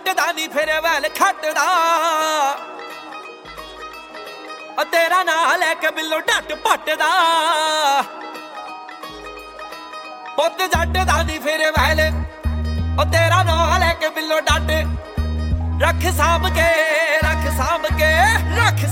ਜੱਟ ਦਾ ਨੀ ਫਿਰ ਵੈਲ ਖੱਟਦਾ ਓ ਤੇਰਾ ਨਾਂ ਲੈ ਕੇ ਬਿੱਲੋ ਢੱਟ ਪੱਟਦਾ ਪੁੱਤ ਜੱਟ ਦਾ ਨੀ ਫਿਰ ਵੈਲ ਓ ਤੇਰਾ ਨਾਂ ਲੈ ਕੇ ਬਿੱਲੋ ਢੱਟ ਰੱਖ ਸਾਂਭ ਕੇ ਰੱਖ ਸਾਂਭ ਕੇ ਰੱਖ